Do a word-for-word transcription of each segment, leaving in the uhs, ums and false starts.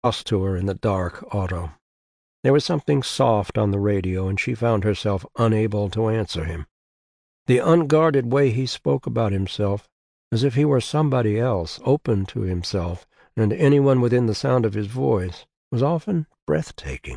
across to her in the dark auto. There was something soft on the radio, and she found herself unable to answer him. The unguarded way he spoke about himself, as if he were somebody else, open to himself and anyone within the sound of his voice, was often breathtaking.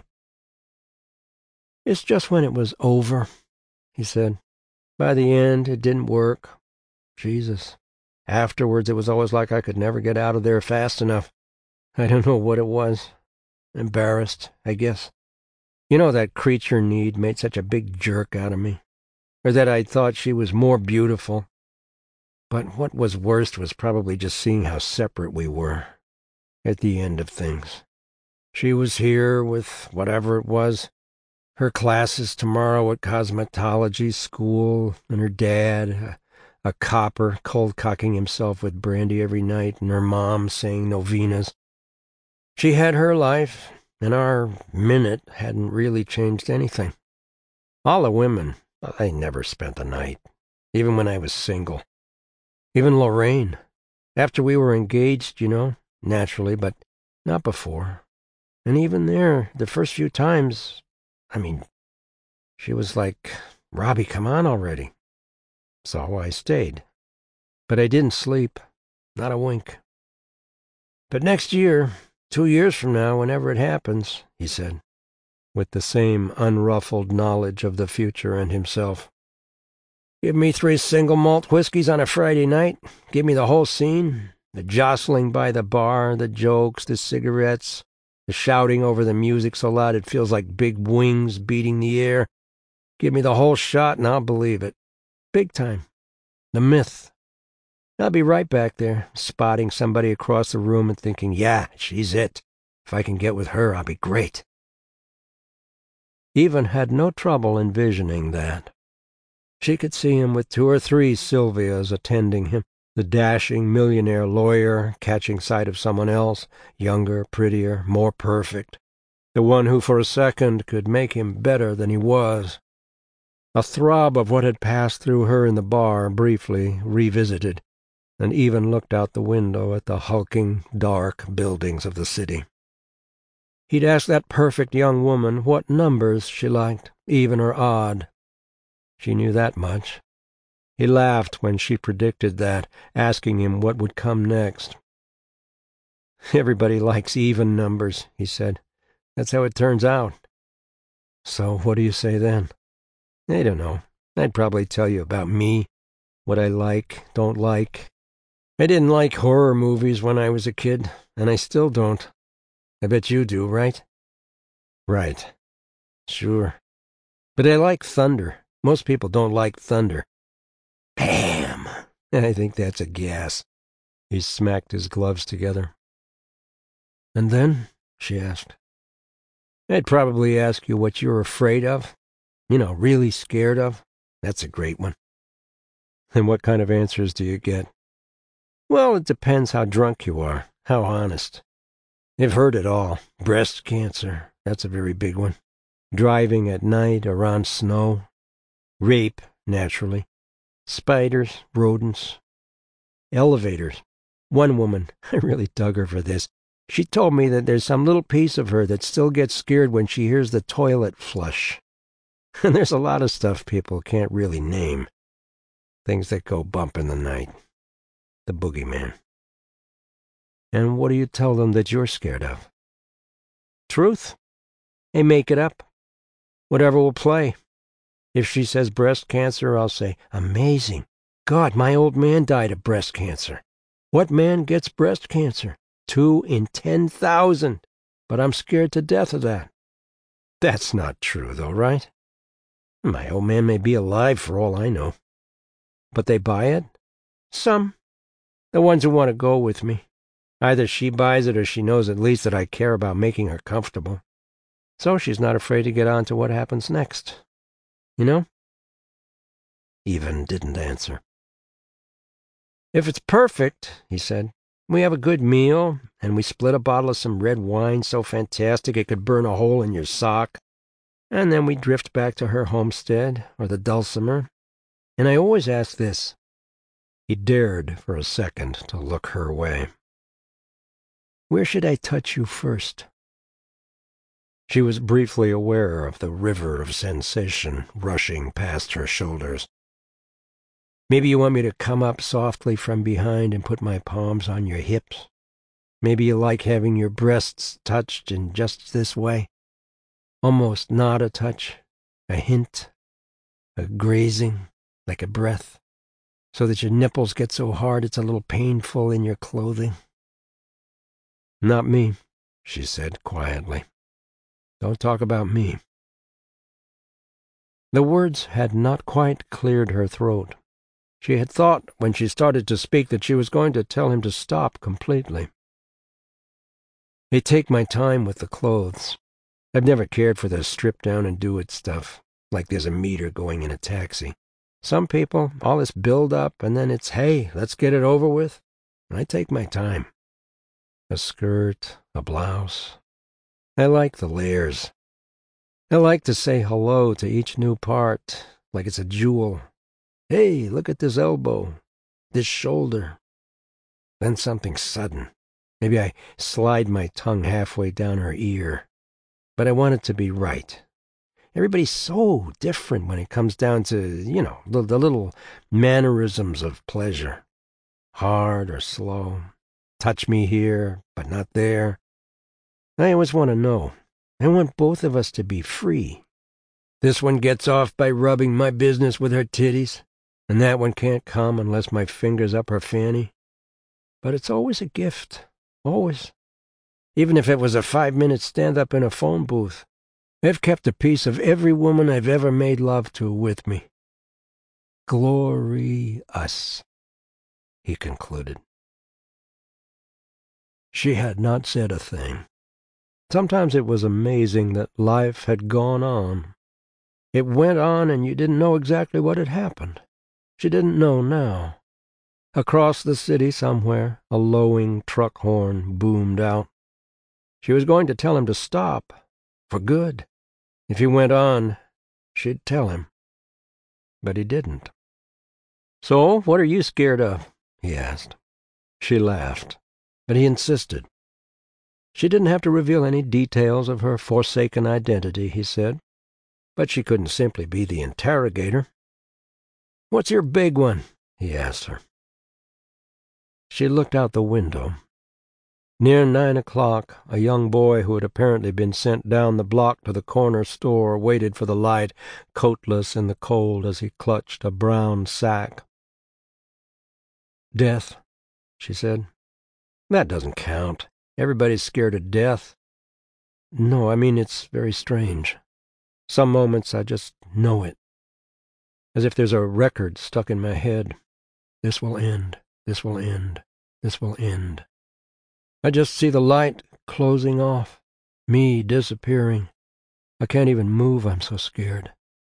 "It's just when it was over," he said. "By the end, it didn't work. Jesus. Afterwards, it was always like I could never get out of there fast enough. I don't know what it was. Embarrassed, I guess. You know, that creature need made such a big jerk out of me. Or that I thought she was more beautiful. But what was worst was probably just seeing how separate we were at the end of things. She was here with whatever it was, her classes tomorrow at cosmetology school, and her dad, a, a copper, cold-cocking himself with brandy every night, and her mom saying novenas. She had her life, and our minute hadn't really changed anything. All the women, they never spent the night, even when I was single. Even Lorraine. After we were engaged, you know, naturally, but not before. And even there, the first few times, I mean, she was like, Robbie, come on already. So I stayed. But I didn't sleep. Not a wink. But next year, two years from now, whenever it happens, he said, with the same unruffled knowledge of the future and himself. Give me three single malt whiskeys on a Friday night. Give me the whole scene. The jostling by the bar, the jokes, the cigarettes, the shouting over the music so loud it feels like big wings beating the air. Give me the whole shot and I'll believe it. Big time. The myth. I'll be right back there, spotting somebody across the room and thinking, yeah, she's it. If I can get with her, I'll be great. Even had no trouble envisioning that. She could see him with two or three Sylvias attending him, the dashing millionaire lawyer catching sight of someone else, younger, prettier, more perfect, the one who for a second could make him better than he was. A throb of what had passed through her in the bar briefly revisited, and even looked out the window at the hulking, dark buildings of the city. He'd asked that perfect young woman what numbers she liked, even or odd. She knew that much. He laughed when she predicted that, asking him what would come next. Everybody likes even numbers, he said. That's how it turns out. So what do you say then? I don't know. I'd probably tell you about me, what I like, don't like. I didn't like horror movies when I was a kid, and I still don't. I bet you do, right? Right. Sure. But I like thunder. Most people don't like thunder. Bam! I think that's a gas. He smacked his gloves together. And then? She asked. I'd probably ask you what you're afraid of. You know, really scared of. That's a great one. And what kind of answers do you get? Well, it depends how drunk you are, how honest. I've heard it all. Breast cancer, that's a very big one. Driving at night around snow. Rape, naturally. Spiders, rodents. Elevators. One woman, I really dug her for this. She told me that there's some little piece of her that still gets scared when she hears the toilet flush. And there's a lot of stuff people can't really name. Things that go bump in the night. The boogeyman. And what do you tell them that you're scared of? Truth? They make it up. Whatever will play. If she says breast cancer, I'll say, amazing. God, my old man died of breast cancer. What man gets breast cancer? Two in ten thousand. But I'm scared to death of that. That's not true, though, right? My old man may be alive for all I know. But they buy it? Some. The ones who want to go with me. Either she buys it or she knows at least that I care about making her comfortable. So she's not afraid to get on to what happens next. You know? Even didn't answer. If it's perfect, he said, we have a good meal, and we split a bottle of some red wine so fantastic it could burn a hole in your sock, and then we drift back to her homestead, or the Dulcimer, and I always ask this. He dared for a second to look her way. Where should I touch you first?" She was briefly aware of the river of sensation rushing past her shoulders. "Maybe you want me to come up softly from behind and put my palms on your hips? Maybe you like having your breasts touched in just this way? Almost not a touch, a hint, a grazing, like a breath, so that your nipples get so hard it's a little painful in your clothing?" "Not me," she said quietly. "Don't talk about me." The words had not quite cleared her throat. She had thought, when she started to speak, that she was going to tell him to stop completely. "I take my time with the clothes. I've never cared for the strip-down-and-do-it stuff, like there's a meter going in a taxi. Some people, all this build-up, and then it's, hey, let's get it over with. I take my time. A skirt, a blouse. I like the layers. I like to say hello to each new part, like it's a jewel. Hey, look at this elbow, this shoulder." Then something sudden. Maybe I slide my tongue halfway down her ear. But I want it to be right. Everybody's so different when it comes down to, you know, the, the little mannerisms of pleasure. Hard or slow. Touch me here, but not there. I always want to know. I want both of us to be free. This one gets off by rubbing my business with her titties, and that one can't come unless my finger's up her fanny. But it's always a gift. Always. Even if it was a five-minute stand-up in a phone booth. I've kept a piece of every woman I've ever made love to with me. Glory us, he concluded. She had not said a thing. Sometimes it was amazing that life had gone on. It went on and you didn't know exactly what had happened. She didn't know now. Across the city somewhere, a lowing truck horn boomed out. She was going to tell him to stop, for good. If he went on, she'd tell him. But he didn't. "So, what are you scared of?" he asked. She laughed, but he insisted. She didn't have to reveal any details of her forsaken identity, he said, but she couldn't simply be the interrogator. "What's your big one?" he asked her. She looked out the window. Near nine o'clock, a young boy who had apparently been sent down the block to the corner store waited for the light, coatless in the cold as he clutched a brown sack. "Death," she said. "That doesn't count. Everybody's scared of death." "No, I mean it's very strange. Some moments I just know it. As if there's a record stuck in my head. This will end, this will end, this will end. I just see the light closing off, me disappearing. I can't even move, I'm so scared."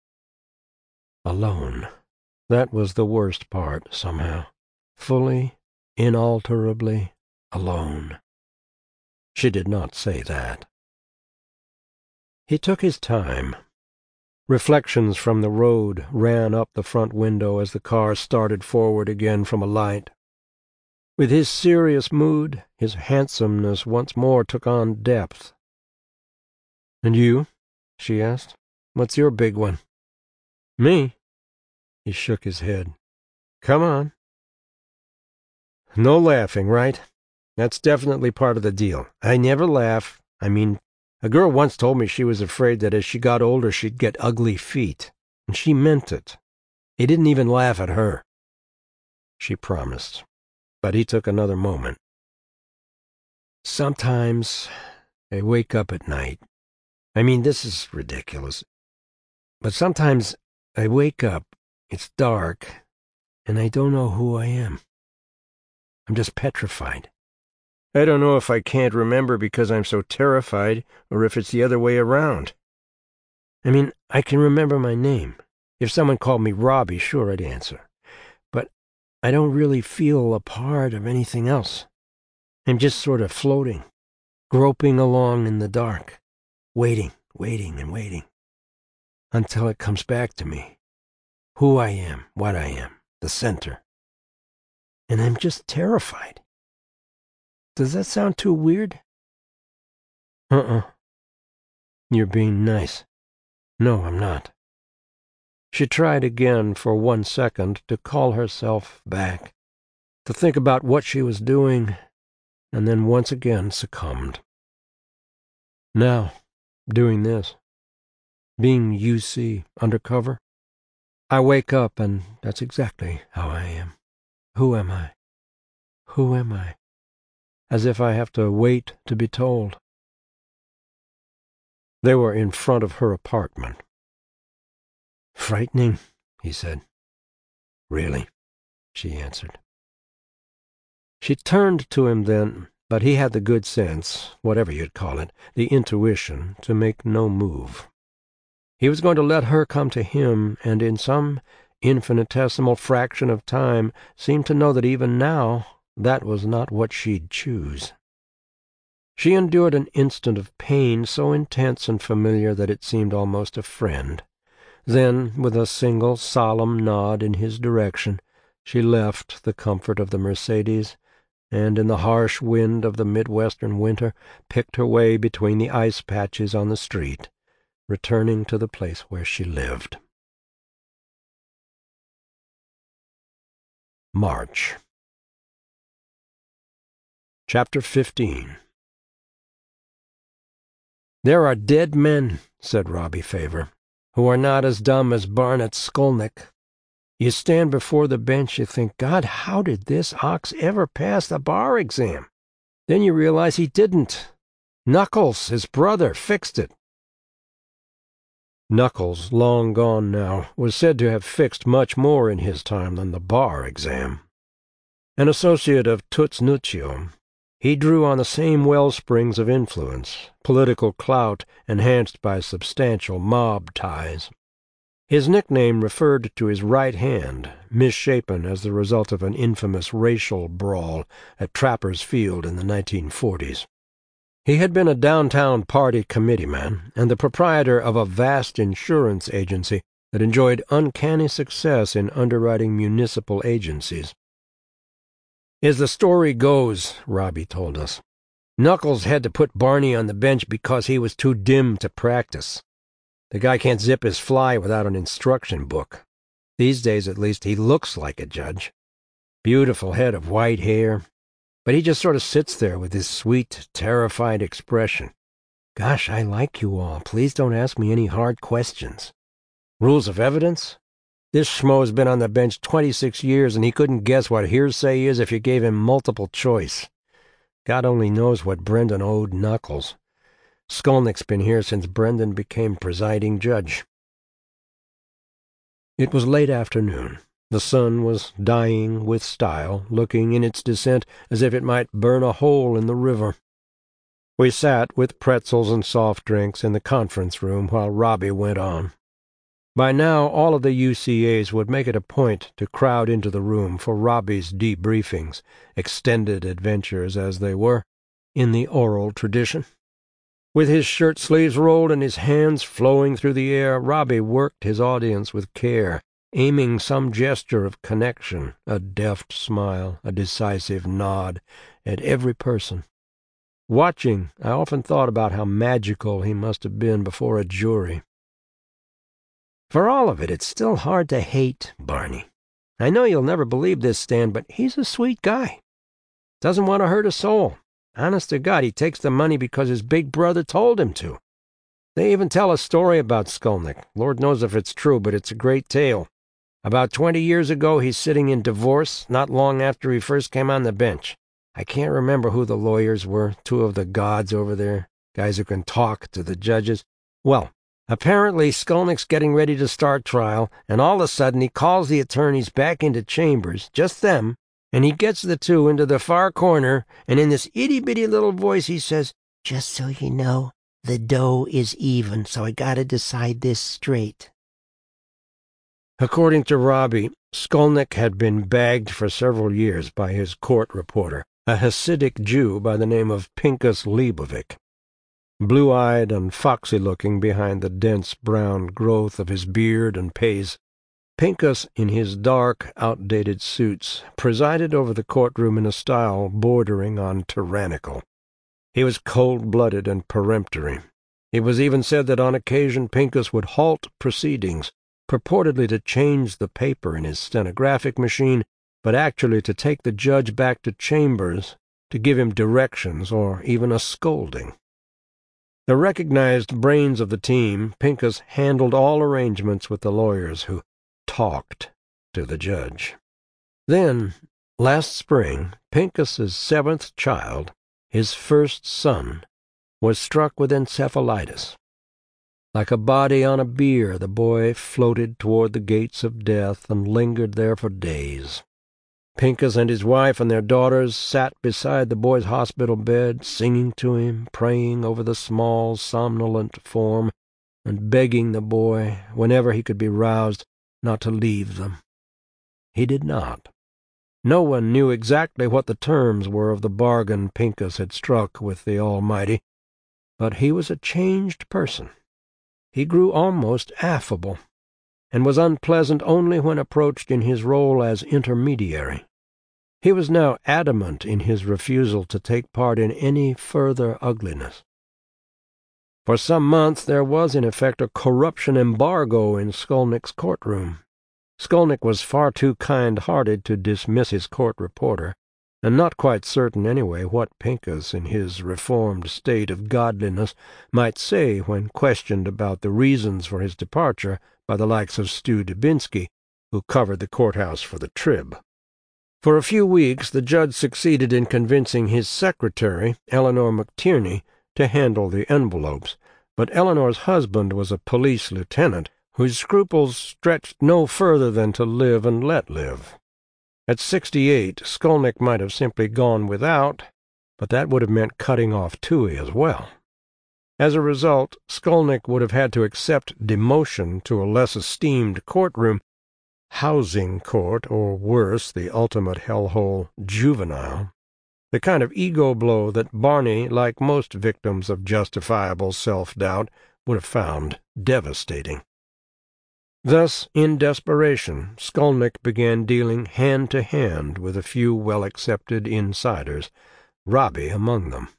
Alone. That was the worst part, somehow. Fully, inalterably alone. She did not say that. He took his time. Reflections from the road ran up the front window as the car started forward again from a light. With his serious mood, his handsomeness once more took on depth. "And you?" she asked. "What's your big one?" "Me?" He shook his head. "Come on." "No laughing, right? That's definitely part of the deal. I never laugh. I mean, a girl once told me she was afraid that as she got older she'd get ugly feet. And she meant it. He didn't even laugh at her." She promised. But he took another moment. "Sometimes I wake up at night. I mean, this is ridiculous. But sometimes I wake up, it's dark, and I don't know who I am. I'm just petrified. I don't know if I can't remember because I'm so terrified, or if it's the other way around. I mean, I can remember my name. If someone called me Robbie, sure, I'd answer. But I don't really feel a part of anything else. I'm just sort of floating, groping along in the dark, waiting, waiting, and waiting, until it comes back to me. Who I am, what I am, the center. And I'm just terrified. Does that sound too weird? Uh-uh. You're being nice. No, I'm not. She tried again for one second to call herself back, to think about what she was doing, and then once again succumbed. Now, doing this, being U C undercover, I wake up and that's exactly how I am. Who am I? Who am I? As if I have to wait to be told. They were in front of her apartment. Frightening, he said. Really, she answered. She turned to him then, but he had the good sense, whatever you'd call it, the intuition, to make no move. He was going to let her come to him, and in some infinitesimal fraction of time seemed to know that even now that was not what she'd choose. She endured an instant of pain so intense and familiar that it seemed almost a friend. Then, with a single solemn nod in his direction, she left the comfort of the Mercedes, and in the harsh wind of the Midwestern winter picked her way between the ice patches on the street, returning to the place where she lived. March. Chapter fifteen. There are dead men, said Robbie Favor, who are not as dumb as Barnett Skolnick. You stand before the bench, you think, God, how did this ox ever pass the bar exam? Then you realize he didn't. Knuckles, his brother, fixed it. Knuckles, long gone now, was said to have fixed much more in his time than the bar exam. An associate of Toots Nuccio, he drew on the same wellsprings of influence, political clout enhanced by substantial mob ties. His nickname referred to his right hand, misshapen as the result of an infamous racial brawl at Trapper's Field in the nineteen forties. He had been a downtown party committeeman and the proprietor of a vast insurance agency that enjoyed uncanny success in underwriting municipal agencies. As the story goes, Robbie told us, Knuckles had to put Barney on the bench because he was too dim to practice. The guy can't zip his fly without an instruction book. These days, at least, he looks like a judge. Beautiful head of white hair, but he just sort of sits there with his sweet, terrified expression. Gosh, I like you all. Please don't ask me any hard questions. Rules of evidence? This schmo's been on the bench twenty-six years, and he couldn't guess what hearsay is if you gave him multiple choice. God only knows what Brendan owed Knuckles. Skolnick's been here since Brendan became presiding judge. It was late afternoon. The sun was dying with style, looking in its descent as if it might burn a hole in the river. We sat with pretzels and soft drinks in the conference room while Robbie went on. By now all of the U C As would make it a point to crowd into the room for Robbie's debriefings, extended adventures as they were, in the oral tradition. With his shirt sleeves rolled and his hands flowing through the air, Robbie worked his audience with care, aiming some gesture of connection, a deft smile, a decisive nod, at every person. Watching, I often thought about how magical he must have been before a jury. For all of it, it's still hard to hate Barney. I know you'll never believe this, Stan, but he's a sweet guy. Doesn't want to hurt a soul. Honest to God, he takes the money because his big brother told him to. They even tell a story about Skolnick. Lord knows if it's true, but it's a great tale. About twenty years ago, he's sitting in divorce, not long after he first came on the bench. I can't remember who the lawyers were, two of the gods over there, guys who can talk to the judges. Well, apparently Skolnick's getting ready to start trial, and all of a sudden he calls the attorneys back into chambers, just them, and he gets the two into the far corner, and in this itty-bitty little voice he says, "Just so you know, the dough is even, so I gotta decide this straight." According to Robbie, Skolnick had been bagged for several years by his court reporter, a Hasidic Jew by the name of Pinkus Leibovich. Blue-eyed and foxy-looking behind the dense brown growth of his beard and pace, Pincus, in his dark, outdated suits, presided over the courtroom in a style bordering on tyrannical. He was cold-blooded and peremptory. It was even said that on occasion Pincus would halt proceedings, purportedly to change the paper in his stenographic machine, but actually to take the judge back to chambers to give him directions or even a scolding. The recognized brains of the team, Pincus handled all arrangements with the lawyers who talked to the judge. Then, last spring, Pincus's seventh child, his first son, was struck with encephalitis. Like a body on a bier, the boy floated toward the gates of death and lingered there for days. Pincus and his wife and their daughters sat beside the boy's hospital bed, singing to him, praying over the small, somnolent form, and begging the boy, whenever he could be roused, not to leave them. He did not. No one knew exactly what the terms were of the bargain Pincus had struck with the Almighty, but he was a changed person. He grew almost affable, and was unpleasant only when approached in his role as intermediary. He was now adamant in his refusal to take part in any further ugliness. For some months there was in effect a corruption embargo in Skolnick's courtroom. Skolnick was far too kind-hearted to dismiss his court reporter, and not quite certain anyway what Pincus, in his reformed state of godliness, might say when questioned about the reasons for his departure by the likes of Stu Dubinsky, who covered the courthouse for the Trib. For a few weeks the judge succeeded in convincing his secretary, Eleanor McTierney, to handle the envelopes, but Eleanor's husband was a police lieutenant whose scruples stretched no further than to live and let live. At sixty-eight, Skolnick might have simply gone without, but that would have meant cutting off Toohey as well. As a result, Skolnick would have had to accept demotion to a less esteemed courtroom, housing court, or worse, the ultimate hellhole, juvenile, the kind of ego blow that Barney, like most victims of justifiable self-doubt, would have found devastating. Thus, in desperation, Skolnick began dealing hand-to-hand with a few well-accepted insiders, Robbie among them.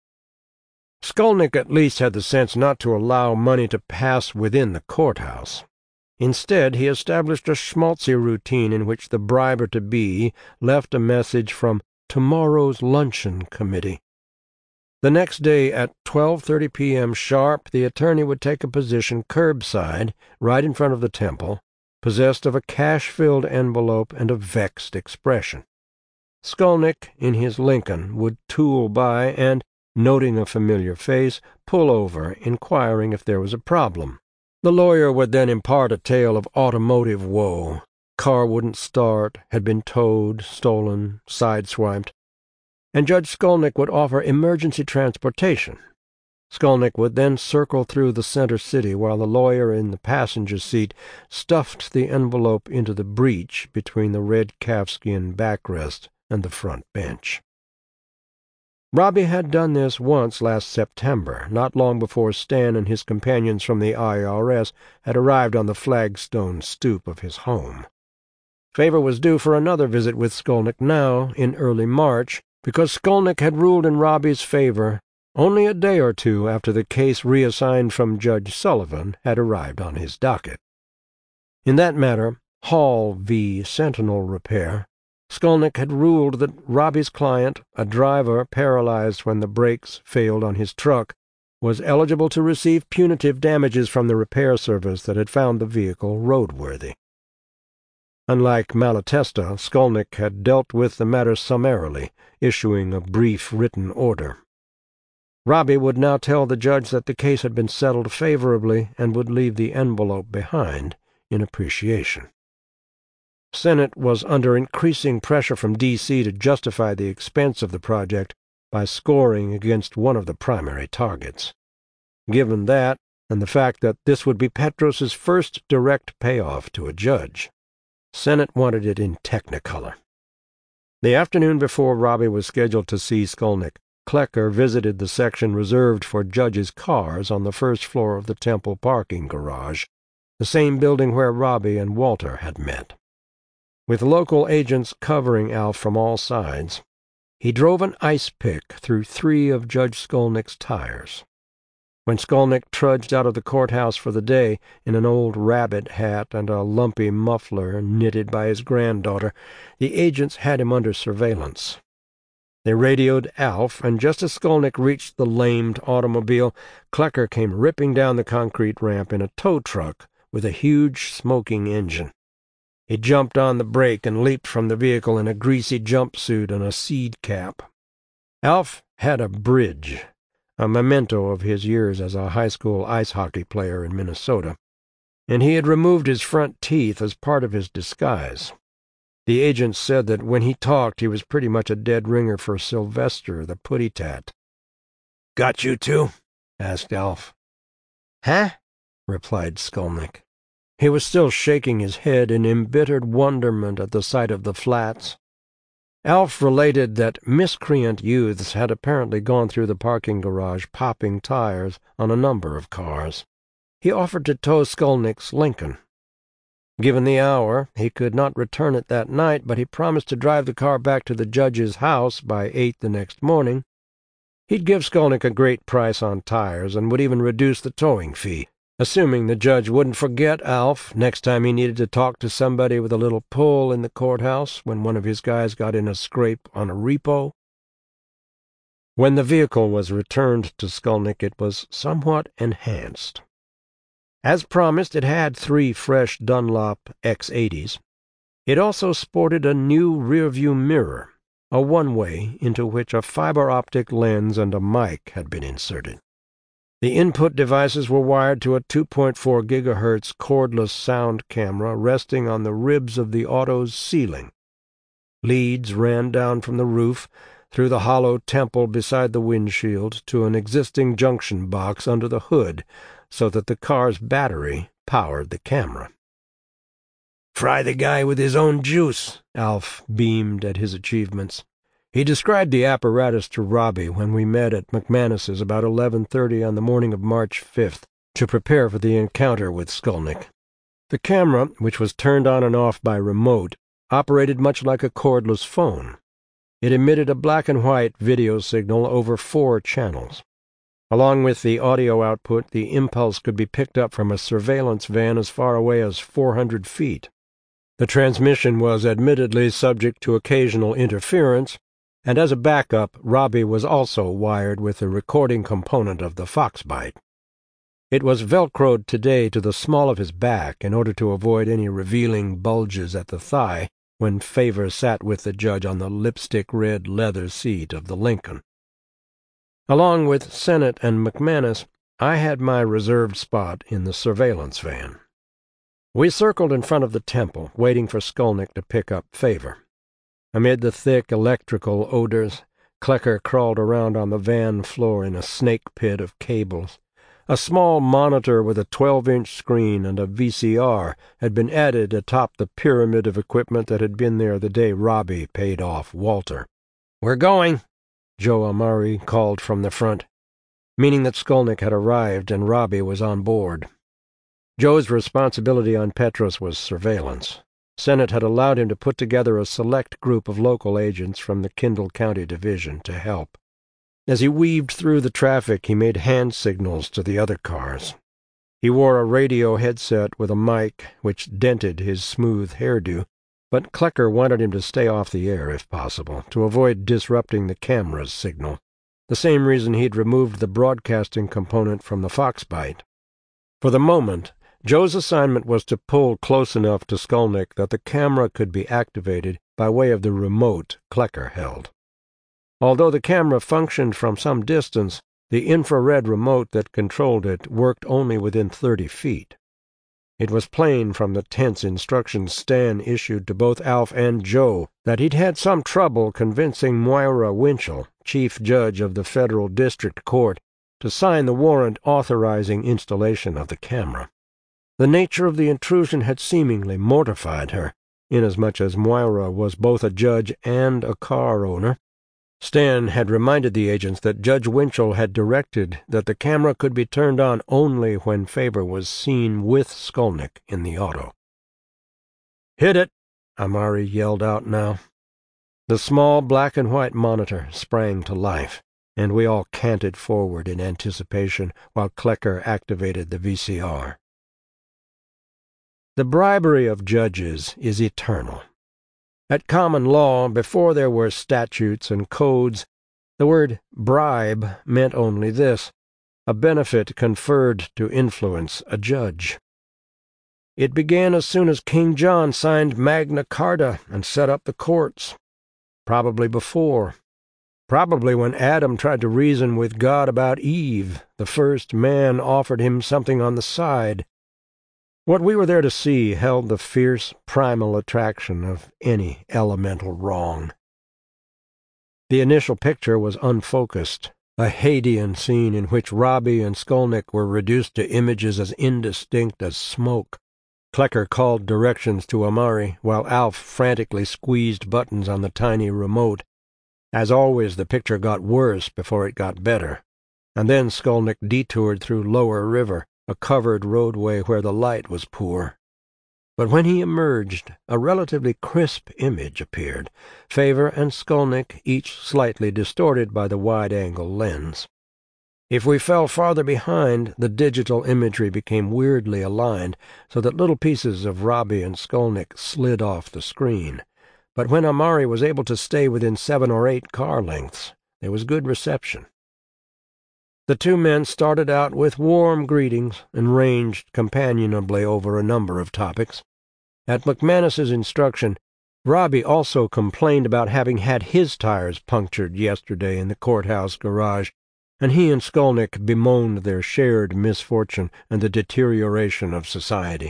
Skolnick at least had the sense not to allow money to pass within the courthouse. Instead, he established a schmaltzy routine in which the briber-to-be left a message from tomorrow's luncheon committee. The next day at twelve thirty p m sharp, the attorney would take a position curbside, right in front of the temple, possessed of a cash-filled envelope and a vexed expression. Skolnick, in his Lincoln, would tool by and, noting a familiar face, pull over, inquiring if there was a problem. The lawyer would then impart a tale of automotive woe. Car wouldn't start, had been towed, stolen, sideswiped, and Judge Skolnick would offer emergency transportation. Skolnick would then circle through the center city while the lawyer in the passenger seat stuffed the envelope into the breech between the red calfskin backrest and the front bench. Robbie had done this once last September, not long before Stan and his companions from the I R S had arrived on the flagstone stoop of his home. Favor was due for another visit with Skolnick now, in early March, because Skolnick had ruled in Robbie's favor only a day or two after the case reassigned from Judge Sullivan had arrived on his docket. In that matter, Hall v. Sentinel Repair, Skolnick had ruled that Robbie's client, a driver paralyzed when the brakes failed on his truck, was eligible to receive punitive damages from the repair service that had found the vehicle roadworthy. Unlike Malatesta, Skolnick had dealt with the matter summarily, issuing a brief written order. Robbie would now tell the judge that the case had been settled favorably and would leave the envelope behind in appreciation. Senate was under increasing pressure from D C to justify the expense of the project by scoring against one of the primary targets. Given that, and the fact that this would be Petros's first direct payoff to a judge, Senate wanted it in Technicolor. The afternoon before Robbie was scheduled to see Skolnick, Klecker visited the section reserved for judges' cars on the first floor of the temple parking garage. the same building where Robbie and Walter had met. With local agents covering Alf from all sides, he drove an ice pick through three of Judge Skolnick's tires. When Skolnick trudged out of the courthouse for the day in an old rabbit hat and a lumpy muffler knitted by his granddaughter, the agents had him under surveillance. They radioed Alf, and just as Skolnick reached the lamed automobile, Klecker came ripping down the concrete ramp in a tow truck with a huge smoking engine. He jumped on the brake and leaped from the vehicle in a greasy jumpsuit and a seed cap. Alf had a bridge, a memento of his years as a high school ice hockey player in Minnesota, and he had removed his front teeth as part of his disguise. The agents said that when he talked he was pretty much a dead ringer for Sylvester the Putty Tat. "Got you too?" asked Alf. "Huh?" replied Skolnick. He was still shaking his head in embittered wonderment at the sight of the flats. Alf related that miscreant youths had apparently gone through the parking garage popping tires on a number of cars. He offered to tow Skolnick's Lincoln. Given the hour, he could not return it that night, but he promised to drive the car back to the judge's house by eight the next morning. He'd give Skolnick a great price on tires and would even reduce the towing fee, assuming the judge wouldn't forget Alf next time he needed to talk to somebody with a little pull in the courthouse when one of his guys got in a scrape on a repo. When the vehicle was returned to Skolnick, it was somewhat enhanced. As promised, it had three fresh Dunlop X eighties. It also sported a new rearview mirror, a one-way into which a fiber-optic lens and a mic had been inserted. The input devices were wired to a two point four gigahertz cordless sound camera resting on the ribs of the auto's ceiling. Leads ran down from the roof, through the hollow temple beside the windshield, to an existing junction box under the hood, so that the car's battery powered the camera. "Fry the guy with his own juice," Alf beamed at his achievements. He described the apparatus to Robbie when we met at McManus's about eleven thirty on the morning of March fifth to prepare for the encounter with Skolnick. The camera, which was turned on and off by remote, operated much like a cordless phone. It emitted a black-and-white video signal over four channels. Along with the audio output, the impulse could be picked up from a surveillance van as far away as four hundred feet. The transmission was admittedly subject to occasional interference, and as a backup, Robbie was also wired with the recording component of the Foxbite. It was velcroed today to the small of his back in order to avoid any revealing bulges at the thigh when Favor sat with the judge on the lipstick-red leather seat of the Lincoln. Along with Sennett and McManus, I had my reserved spot in the surveillance van. We circled in front of the temple, waiting for Skolnick to pick up Favor. Amid the thick electrical odors, Klecker crawled around on the van floor in a snake pit of cables. A small monitor with a twelve-inch screen and a V C R had been added atop the pyramid of equipment that had been there the day Robbie paid off Walter. "We're going," Joe Amari called from the front, meaning that Skolnick had arrived and Robbie was on board. Joe's responsibility on Petros was surveillance. Sennett had allowed him to put together a select group of local agents from the Kindle County Division to help. As he weaved through the traffic, he made hand signals to the other cars. He wore a radio headset with a mic which dented his smooth hairdo, but Klecker wanted him to stay off the air if possible, to avoid disrupting the camera's signal, the same reason he'd removed the broadcasting component from the Foxbite. For the moment, Joe's assignment was to pull close enough to Skolnick that the camera could be activated by way of the remote Klecker held. Although the camera functioned from some distance, the infrared remote that controlled it worked only within thirty feet. It was plain from the tense instructions Stan issued to both Alf and Joe that he'd had some trouble convincing Moira Winchell, chief judge of the federal district court, to sign the warrant authorizing installation of the camera. The nature of the intrusion had seemingly mortified her, inasmuch as Moira was both a judge and a car owner, Stan had reminded the agents that Judge Winchell had directed that the camera could be turned on only when Faber was seen with Skolnick in the auto. "Hit it!" Amari yelled out now. The small black-and-white monitor sprang to life, and we all canted forward in anticipation while Klecker activated the V C R. The bribery of judges is eternal. At common law, before there were statutes and codes, the word bribe meant only this: a benefit conferred to influence a judge. It began as soon as King John signed Magna Carta and set up the courts. Probably before. Probably when Adam tried to reason with God about Eve, the first man offered him something on the side. What we were there to see held the fierce primal attraction of any elemental wrong. The initial picture was unfocused, a Hadean scene in which Robbie and Skolnick were reduced to images as indistinct as smoke. Klecker called directions to Amari, while Alf frantically squeezed buttons on the tiny remote. As always, the picture got worse before it got better, and then Skolnick detoured through Lower River, a covered roadway where the light was poor. But when he emerged, a relatively crisp image appeared, Faber and Skolnick each slightly distorted by the wide-angle lens. If we fell farther behind, the digital imagery became weirdly aligned, so that little pieces of Robbie and Skolnick slid off the screen. But when Amari was able to stay within seven or eight car lengths, there was good reception. The two men started out with warm greetings and ranged companionably over a number of topics. At McManus's instruction, Robbie also complained about having had his tires punctured yesterday in the courthouse garage, and he and Skolnick bemoaned their shared misfortune and the deterioration of society.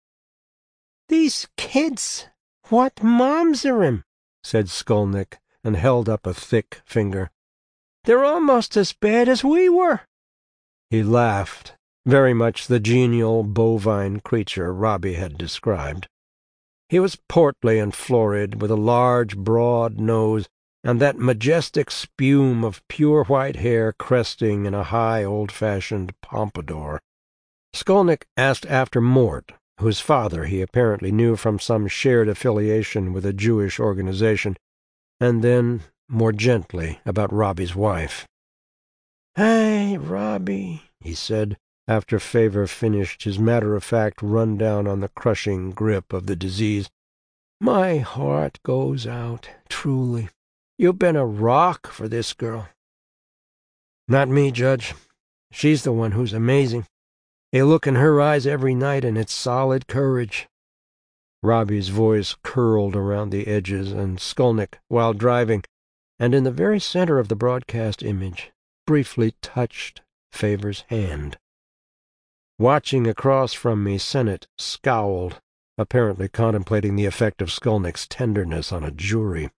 "These kids, what moms are 'em?" said Skolnick, and held up a thick finger. "They're almost as bad as we were." He laughed, very much the genial, bovine creature Robbie had described. He was portly and florid, with a large, broad nose, and that majestic spume of pure white hair cresting in a high old-fashioned pompadour. Skolnick asked after Mort, whose father he apparently knew from some shared affiliation with a Jewish organization, and then, more gently, about Robbie's wife. "Hey, Robbie," he said, after Faber finished his matter-of-fact rundown on the crushing grip of the disease. "My heart goes out, truly. You've been a rock for this girl." "Not me, Judge. She's the one who's amazing. A look in her eyes every night, and it's solid courage." Robbie's voice curled around the edges, and Skolnick, while driving, and in the very center of the broadcast image, briefly touched Faber's hand. Watching across from me, Sennett scowled, apparently contemplating the effect of Skolnick's tenderness on a jury.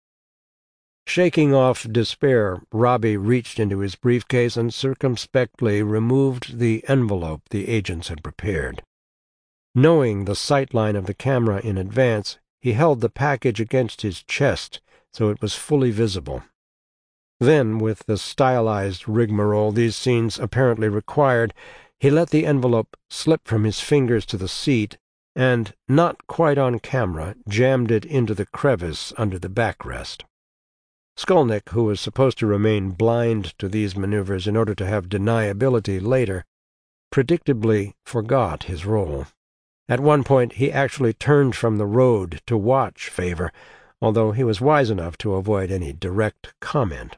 Shaking off despair, Robbie reached into his briefcase and circumspectly removed the envelope the agents had prepared. Knowing the sightline of the camera in advance, he held the package against his chest so it was fully visible. Then, with the stylized rigmarole these scenes apparently required, he let the envelope slip from his fingers to the seat and, not quite on camera, jammed it into the crevice under the backrest. Skolnick, who was supposed to remain blind to these maneuvers in order to have deniability later, predictably forgot his role. At one point he actually turned from the road to watch Faber, although he was wise enough to avoid any direct comment.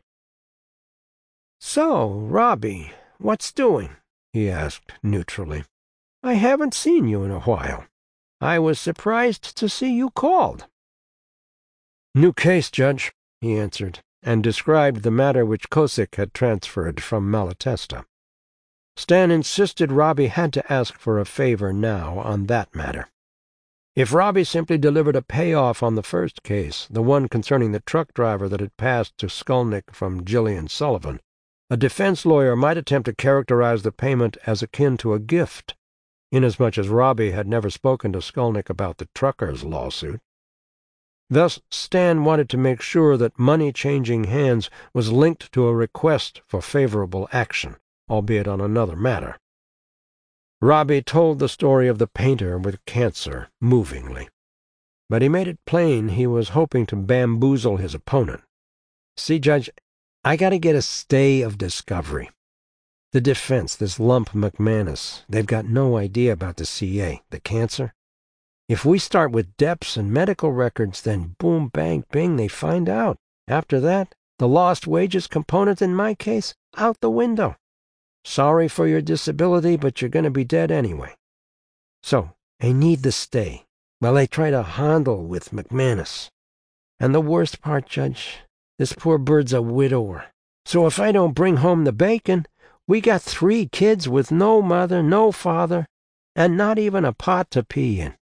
"So, Robbie, what's doing?" he asked neutrally. "I haven't seen you in a while. I was surprised to see you called." "New case, Judge," he answered, and described the matter which Kosick had transferred from Malatesta. Stan insisted Robbie had to ask for a favor now on that matter. If Robbie simply delivered a payoff on the first case, the one concerning the truck driver that had passed to Skolnick from Gillian Sullivan, a defense lawyer might attempt to characterize the payment as akin to a gift, inasmuch as Robbie had never spoken to Skolnick about the trucker's lawsuit. Thus, Stan wanted to make sure that money changing hands was linked to a request for favorable action, albeit on another matter. Robbie told the story of the painter with cancer movingly, but he made it plain he was hoping to bamboozle his opponent. See, Judge, I gotta get a stay of discovery. The defense, this lump McManus, they've got no idea about the C A, the cancer. If we start with depths and medical records, then boom, bang, bing, they find out. After that, the lost wages component in my case, out the window. Sorry for your disability, but you're going to be dead anyway. So, I need the stay, while I try to handle with McManus. And the worst part, Judge, this poor bird's a widower. So if I don't bring home the bacon, we got three kids with no mother, no father, and not even a pot to pee in.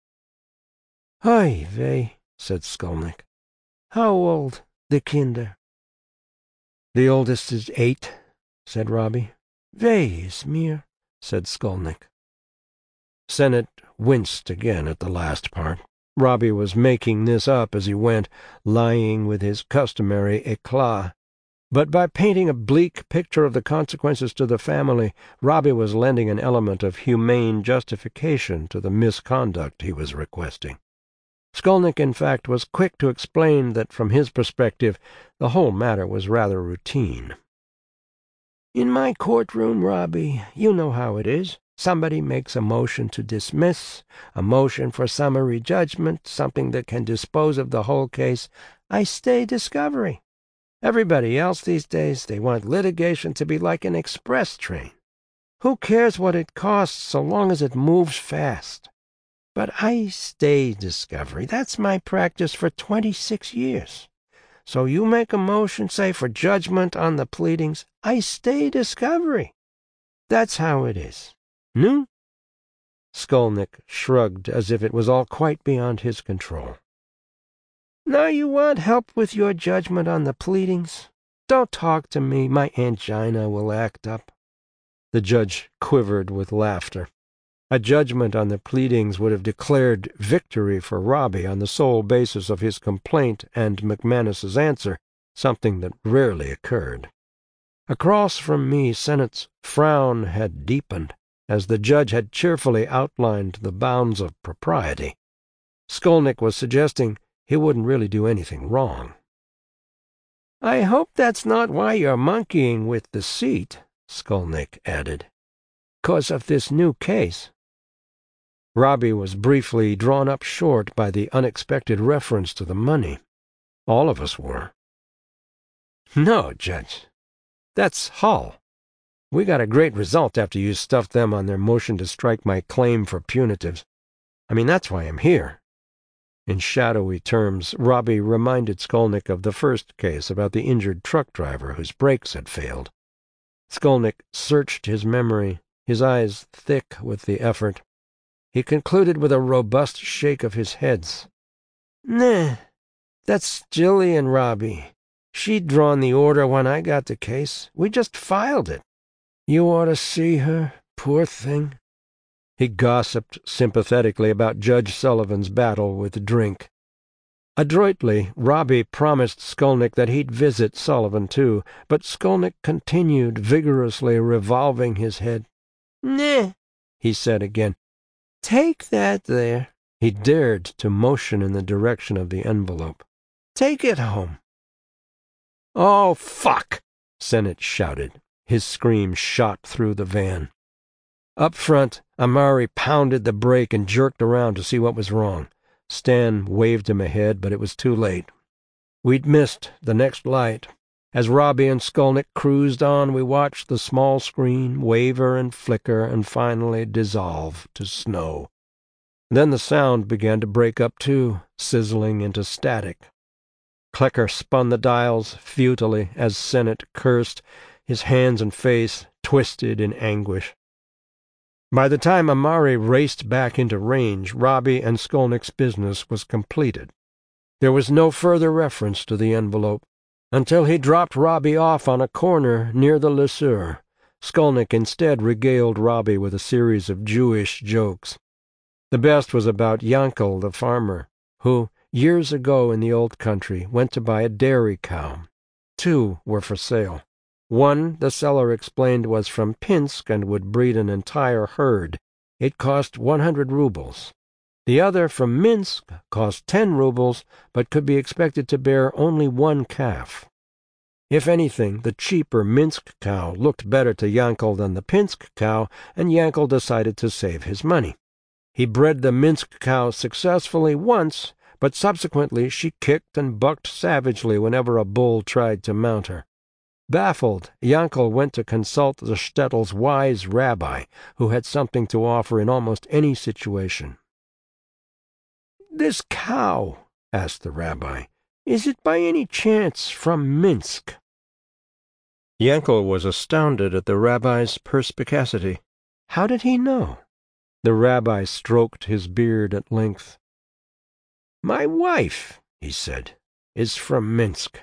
"Oy vey," said Skolnick. "How old, the kinder?" "The oldest is eight," said Robbie. "Vey is mir," said Skolnick. Sennett winced again at the last part. Robbie was making this up as he went, lying with his customary éclat. But by painting a bleak picture of the consequences to the family, Robbie was lending an element of humane justification to the misconduct he was requesting. Skolnick, in fact, was quick to explain that from his perspective the whole matter was rather routine. "In my courtroom, Robbie, you know how it is. Somebody makes a motion to dismiss, a motion for summary judgment, something that can dispose of the whole case. I stay discovery. Everybody else these days, they want litigation to be like an express train. Who cares what it costs so long as it moves fast? But I stay discovery. That's my practice for twenty-six years. So you make a motion, say, for judgment on the pleadings, I stay discovery. That's how it is. No?" Skolnick shrugged as if it was all quite beyond his control. "Now you want help with your judgment on the pleadings? Don't talk to me. My angina will act up." The judge quivered with laughter. A judgment on the pleadings would have declared victory for Robbie on the sole basis of his complaint and McManus's answer, something that rarely occurred. Across from me, Sennett's frown had deepened, as the judge had cheerfully outlined the bounds of propriety. Skolnick was suggesting he wouldn't really do anything wrong. "I hope that's not why you're monkeying with the seat," Skolnick added. "'Cause of this new case." Robbie was briefly drawn up short by the unexpected reference to the money. All of us were. "No, Judge. That's Hull. We got a great result after you stuffed them on their motion to strike my claim for punitives. I mean, that's why I'm here." In shadowy terms, Robbie reminded Skolnick of the first case about the injured truck driver whose brakes had failed. Skolnick searched his memory, his eyes thick with the effort. He concluded with a robust shake of his head. "Nah, that's Jillian, Robbie. She'd drawn the order when I got the case. We just filed it. You ought to see her, poor thing." He gossiped sympathetically about Judge Sullivan's battle with drink. Adroitly, Robbie promised Skolnick that he'd visit Sullivan, too, but Skolnick continued vigorously revolving his head. "Nah," he said again. "Take that there." He dared to motion in the direction of the envelope. "Take it home." "Oh, fuck!" Sennett shouted. His scream shot through the van. Up front, Amari pounded the brake and jerked around to see what was wrong. Stan waved him ahead, but it was too late. We'd missed the next light. As Robbie and Skolnick cruised on, we watched the small screen waver and flicker and finally dissolve to snow. Then the sound began to break up too, sizzling into static. Klecker spun the dials futilely as Sennett cursed, his hands and face twisted in anguish. By the time Amari raced back into range, Robbie and Skolnick's business was completed. There was no further reference to the envelope, until he dropped Robbie off on a corner near the Le Sueur. Skolnick instead regaled Robbie with a series of Jewish jokes. The best was about Yankel the farmer, who, years ago in the old country, went to buy a dairy cow. Two were for sale. One, the seller explained, was from Pinsk and would breed an entire herd. It cost one hundred rubles. The other, from Minsk, cost ten rubles, but could be expected to bear only one calf. If anything, the cheaper Minsk cow looked better to Yankel than the Pinsk cow, and Yankel decided to save his money. He bred the Minsk cow successfully once, but subsequently she kicked and bucked savagely whenever a bull tried to mount her. Baffled, Yankel went to consult the shtetl's wise rabbi, who had something to offer in almost any situation. "This cow," asked the rabbi, "is it by any chance from Minsk?" Yankel was astounded at the rabbi's perspicacity. How did he know? The rabbi stroked his beard at length. "My wife," he said, "is from Minsk."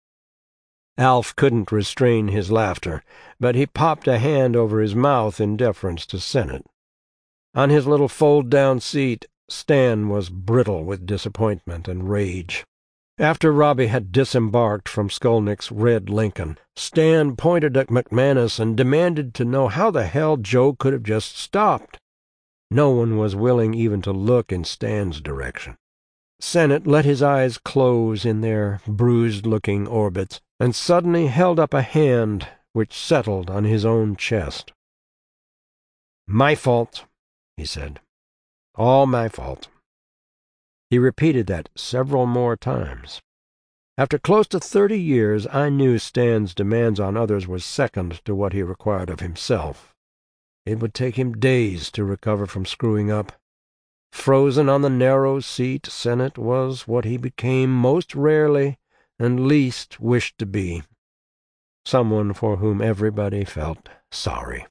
Alf couldn't restrain his laughter, but he popped a hand over his mouth in deference to Sennett. On his little fold-down seat, Stan was brittle with disappointment and rage. After Robbie had disembarked from Skolnick's red Lincoln, Stan pointed at McManus and demanded to know how the hell Joe could have just stopped. No one was willing even to look in Stan's direction. Sennett let his eyes close in their bruised-looking orbits, and suddenly held up a hand which settled on his own chest. "My fault," he said. "All my fault." He repeated that several more times. After close to thirty years, I knew Stan's demands on others were second to what he required of himself. It would take him days to recover from screwing up. Frozen on the narrow seat, Sennett was what he became most rarely and least wished to be, someone for whom everybody felt sorry.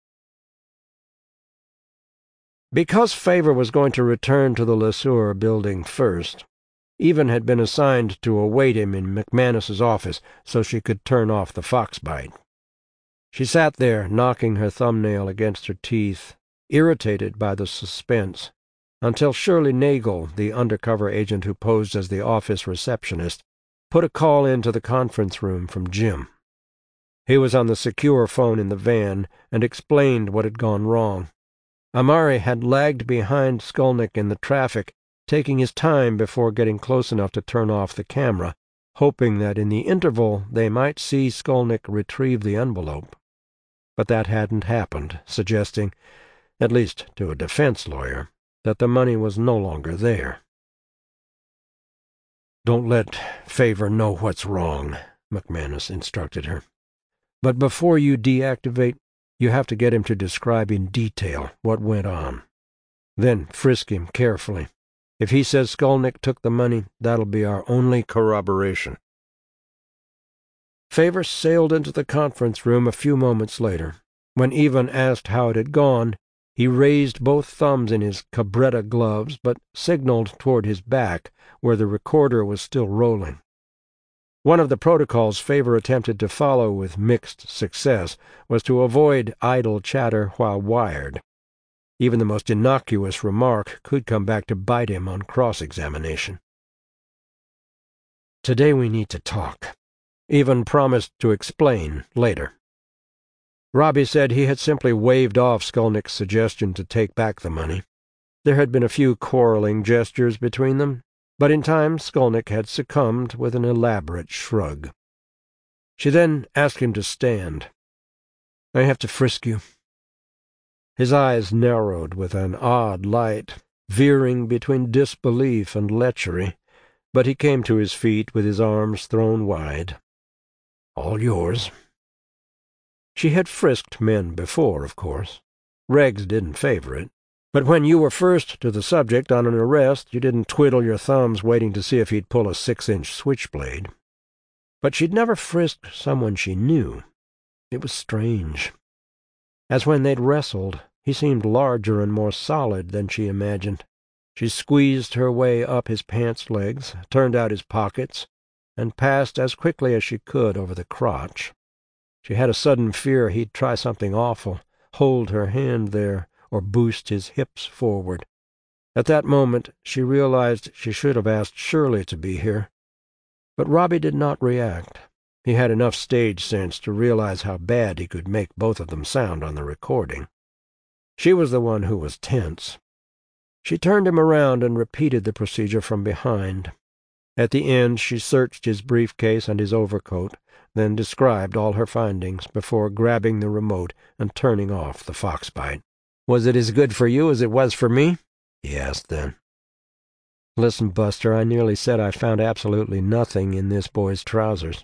Because Favor was going to return to the LeSueur building first, Even had been assigned to await him in McManus's office so she could turn off the fox bite. She sat there, knocking her thumbnail against her teeth, irritated by the suspense, until Shirley Nagel, the undercover agent who posed as the office receptionist, put a call into the conference room from Jim. He was on the secure phone in the van and explained what had gone wrong. Amari had lagged behind Skolnick in the traffic, taking his time before getting close enough to turn off the camera, hoping that in the interval they might see Skolnick retrieve the envelope. But that hadn't happened, suggesting, at least to a defense lawyer, that the money was no longer there. "Don't let Favor know what's wrong," McManus instructed her. "But before you deactivate, you have to get him to describe in detail what went on. Then frisk him carefully. If he says Skolnick took the money, that'll be our only corroboration." Favor sailed into the conference room a few moments later. When Ivan asked how it had gone, he raised both thumbs in his cabretta gloves, but signaled toward his back, where the recorder was still rolling. One of the protocols Favor attempted to follow with mixed success was to avoid idle chatter while wired. Even the most innocuous remark could come back to bite him on cross-examination. "Today we need to talk." Ivan promised to explain later. Robbie said he had simply waved off Skolnick's suggestion to take back the money. There had been a few quarreling gestures between them, but in time Skolnick had succumbed with an elaborate shrug. She then asked him to stand. "I have to frisk you." His eyes narrowed with an odd light, veering between disbelief and lechery, but he came to his feet with his arms thrown wide. "All yours." She had frisked men before, of course. Regs didn't favor it. But when you were first to the subject on an arrest, you didn't twiddle your thumbs waiting to see if he'd pull a six-inch switchblade. But she'd never frisked someone she knew. It was strange. As when they'd wrestled, he seemed larger and more solid than she imagined. She squeezed her way up his pants legs, turned out his pockets, and passed as quickly as she could over the crotch. She had a sudden fear he'd try something awful, hold her hand there, or boost his hips forward. At that moment, she realized she should have asked Shirley to be here. But Robbie did not react. He had enough stage sense to realize how bad he could make both of them sound on the recording. She was the one who was tense. She turned him around and repeated the procedure from behind. At the end, she searched his briefcase and his overcoat, then described all her findings before grabbing the remote and turning off the Foxbite. "Was it as good for you as it was for me?" he asked then. "Listen, Buster, I nearly said I found absolutely nothing in this boy's trousers."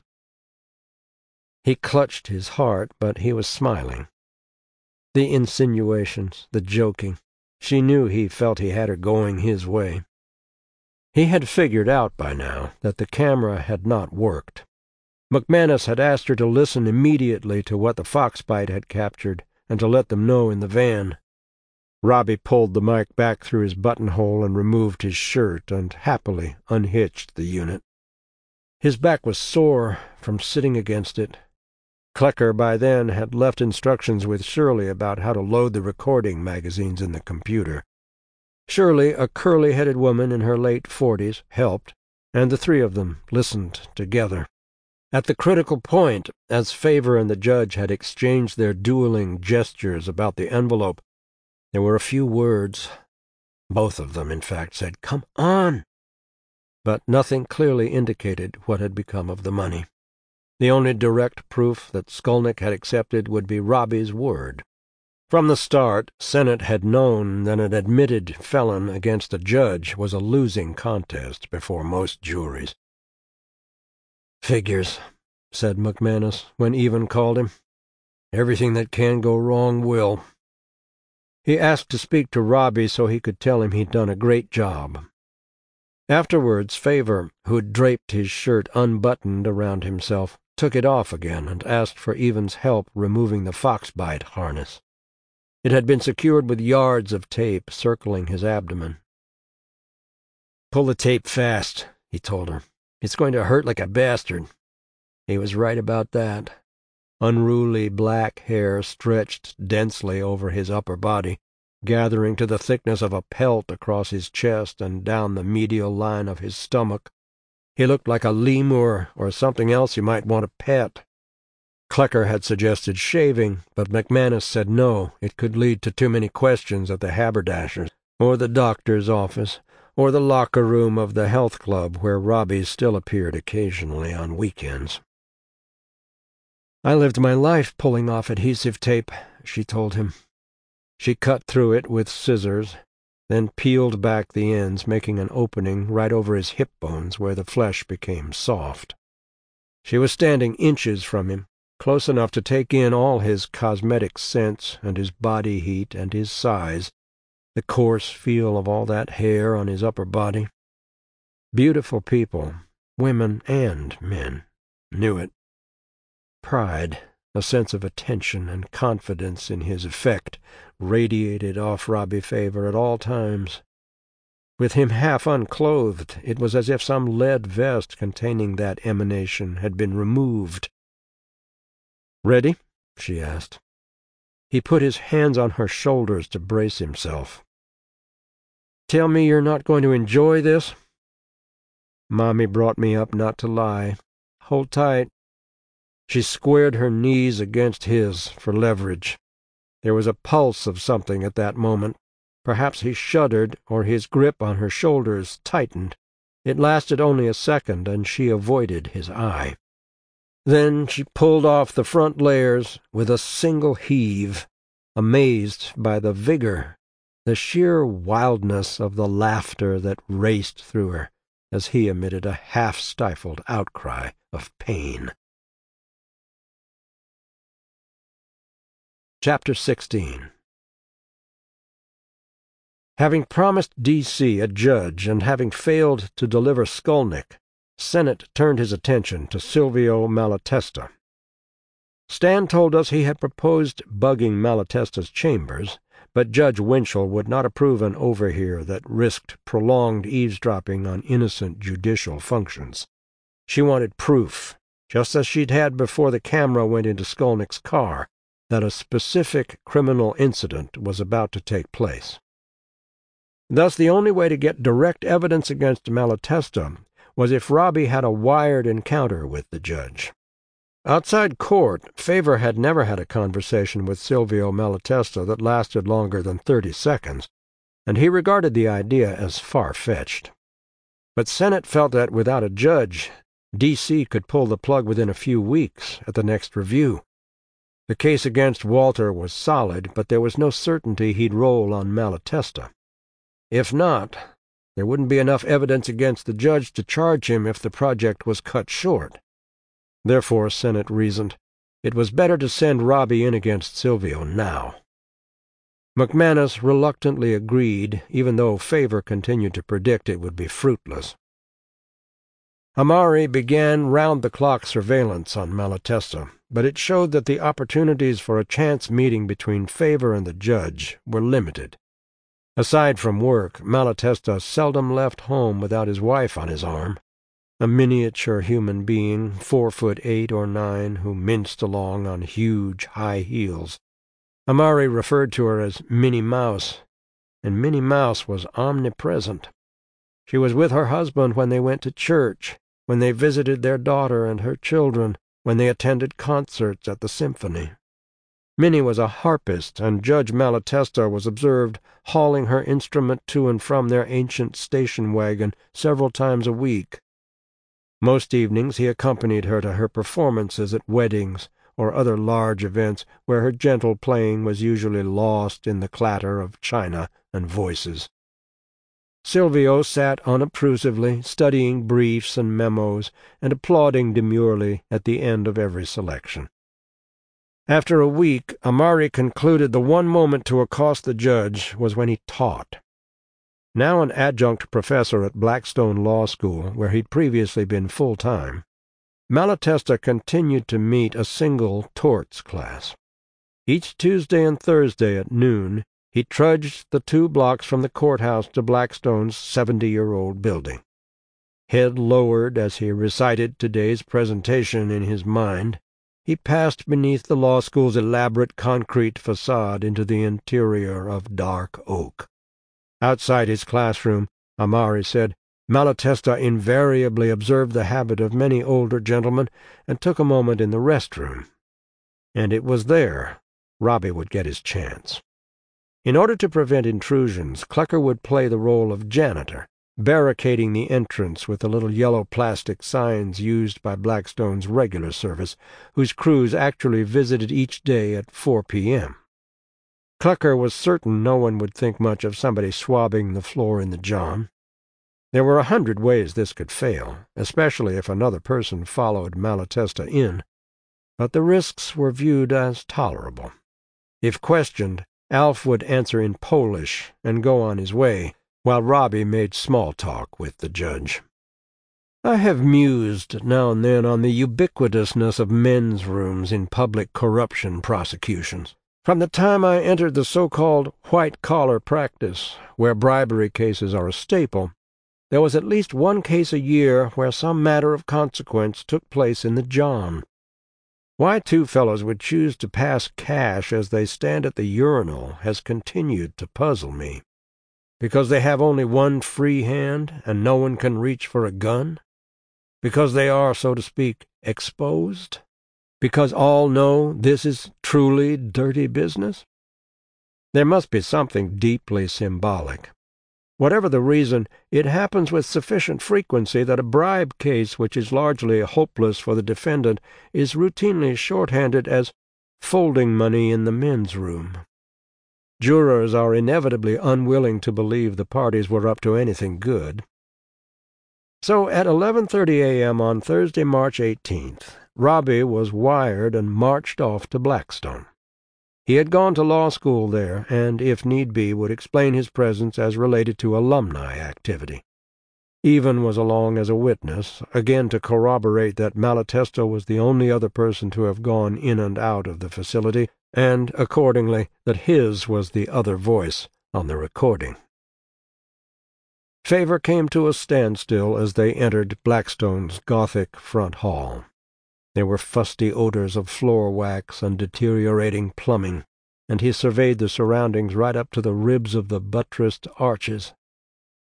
He clutched his heart, but he was smiling. The insinuations, the joking. She knew he felt he had her going his way. He had figured out by now that the camera had not worked. McManus had asked her to listen immediately to what the Foxbite had captured and to let them know in the van. Robbie pulled the mic back through his buttonhole and removed his shirt and happily unhitched the unit. His back was sore from sitting against it. Klecker by then had left instructions with Shirley about how to load the recording magazines in the computer. Shirley, a curly-headed woman in her late forties, helped, and the three of them listened together. At the critical point, as Favor and the judge had exchanged their dueling gestures about the envelope, there were a few words. Both of them, in fact, said, "Come on!" But nothing clearly indicated what had become of the money. The only direct proof that Skolnick had accepted would be Robbie's word. From the start, Sennett had known that an admitted felon against a judge was a losing contest before most juries. "Figures," said McManus when Even called him. "Everything that can go wrong will." He asked to speak to Robbie so he could tell him he'd done a great job. Afterwards, Favor, who'd draped his shirt unbuttoned around himself, took it off again and asked for Even's help removing the Foxbite harness. It had been secured with yards of tape circling his abdomen. "Pull the tape fast," he told her. "It's going to hurt like a bastard." He was right about that. Unruly black hair stretched densely over his upper body, gathering to the thickness of a pelt across his chest and down the medial line of his stomach. He looked like a lemur or something else you might want to pet. Klecker had suggested shaving, but McManus said no, it could lead to too many questions at the haberdasher's, or the doctor's office, or the locker room of the health club where Robbie still appeared occasionally on weekends. "I lived my life pulling off adhesive tape," she told him. She cut through it with scissors, then peeled back the ends, making an opening right over his hip bones where the flesh became soft. She was standing inches from him, close enough to take in all his cosmetic scents and his body heat and his size, the coarse feel of all that hair on his upper body. Beautiful people, women and men, knew it. Pride, a sense of attention and confidence in his effect, radiated off Robbie Favor at all times. With him half unclothed, it was as if some lead vest containing that emanation had been removed. "Ready?" she asked. He put his hands on her shoulders to brace himself. "Tell me you're not going to enjoy this?" "Mommy brought me up not to lie. Hold tight." She squared her knees against his for leverage. There was a pulse of something at that moment. Perhaps he shuddered, or his grip on her shoulders tightened. It lasted only a second, and she avoided his eye. Then she pulled off the front layers with a single heave, amazed by the vigor, the sheer wildness of the laughter that raced through her as he emitted a half-stifled outcry of pain. Chapter sixteen. Having promised D C a judge and having failed to deliver Skolnick, Sennett turned his attention to Silvio Malatesta. Stan told us he had proposed bugging Malatesta's chambers, but Judge Winchell would not approve an overhear that risked prolonged eavesdropping on innocent judicial functions. She wanted proof, just as she'd had before the camera went into Skolnick's car, that a specific criminal incident was about to take place. Thus the only way to get direct evidence against Malatesta was if Robbie had a wired encounter with the judge. Outside court, Favor had never had a conversation with Silvio Malatesta that lasted longer than thirty seconds, and he regarded the idea as far-fetched. But Sennett felt that without a judge, D C could pull the plug within a few weeks at the next review. The case against Walter was solid, but there was no certainty he'd roll on Malatesta. If not, there wouldn't be enough evidence against the judge to charge him if the project was cut short. Therefore, Sennett reasoned, it was better to send Robbie in against Silvio now. McManus reluctantly agreed, even though Favor continued to predict it would be fruitless. Amari began round-the-clock surveillance on Malatesta, but it showed that the opportunities for a chance meeting between Favor and the judge were limited. Aside from work, Malatesta seldom left home without his wife on his arm, a miniature human being, four foot eight or nine, who minced along on huge, high heels. Amari referred to her as Minnie Mouse, and Minnie Mouse was omnipresent. She was with her husband when they went to church, when they visited their daughter and her children, when they attended concerts at the symphony. Minnie was a harpist, and Judge Malatesta was observed hauling her instrument to and from their ancient station wagon several times a week. Most evenings he accompanied her to her performances at weddings or other large events where her gentle playing was usually lost in the clatter of china and voices. Silvio sat unobtrusively, studying briefs and memos, and applauding demurely at the end of every selection. After a week, Amari concluded the one moment to accost the judge was when he taught. Now an adjunct professor at Blackstone Law School, where he'd previously been full-time, Malatesta continued to meet a single torts class. Each Tuesday and Thursday at noon, he trudged the two blocks from the courthouse to Blackstone's seventy-year-old building. Head lowered as he recited today's presentation in his mind, he passed beneath the law school's elaborate concrete facade into the interior of dark oak. Outside his classroom, Amari said, Malatesta invariably observed the habit of many older gentlemen and took a moment in the restroom. And it was there Robbie would get his chance. In order to prevent intrusions, Clucker would play the role of janitor, barricading the entrance with the little yellow plastic signs used by Blackstone's regular service, whose crews actually visited each day at four p m Clucker was certain no one would think much of somebody swabbing the floor in the John. There were a hundred ways this could fail, especially if another person followed Malatesta in, but the risks were viewed as tolerable. If questioned, Alf would answer in Polish and go on his way, while Robbie made small talk with the judge. I have mused now and then on the ubiquitousness of men's rooms in public corruption prosecutions. From the time I entered the so-called white-collar practice, where bribery cases are a staple, there was at least one case a year where some matter of consequence took place in the John. Why two fellows would choose to pass cash as they stand at the urinal has continued to puzzle me. Because they have only one free hand and no one can reach for a gun? Because they are, so to speak, exposed? Because all know this is truly dirty business? There must be something deeply symbolic. Whatever the reason, it happens with sufficient frequency that a bribe case which is largely hopeless for the defendant is routinely shorthanded as folding money in the men's room. Jurors are inevitably unwilling to believe the parties were up to anything good. So at eleven thirty a m on Thursday, March eighteenth, Robbie was wired and marched off to Blackstone. He had gone to law school there, and, if need be, would explain his presence as related to alumni activity. Even was along as a witness, again to corroborate that Malatesta was the only other person to have gone in and out of the facility, and, accordingly, that his was the other voice on the recording. Favor came to a standstill as they entered Blackstone's Gothic front hall. There were fusty odors of floor wax and deteriorating plumbing, and he surveyed the surroundings right up to the ribs of the buttressed arches,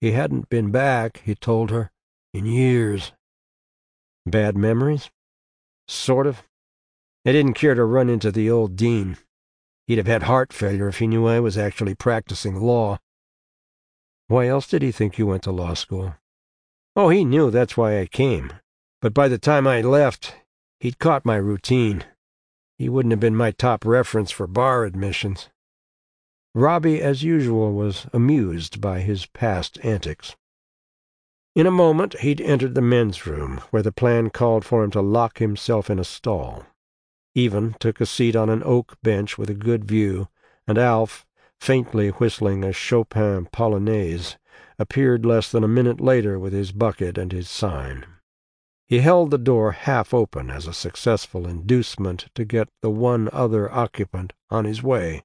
He hadn't been back, he told her, in years. Bad memories? Sort of. I didn't care to run into the old dean. He'd have had heart failure if he knew I was actually practicing law. Why else did he think you went to law school? Oh, he knew that's why I came. But by the time I left, he'd caught my routine. He wouldn't have been my top reference for bar admissions. Robbie, as usual, was amused by his past antics. In a moment he'd entered the men's room, where the plan called for him to lock himself in a stall. Even took a seat on an oak bench with a good view, and Alf, faintly whistling a Chopin polonaise, appeared less than a minute later with his bucket and his sign. He held the door half open as a successful inducement to get the one other occupant on his way.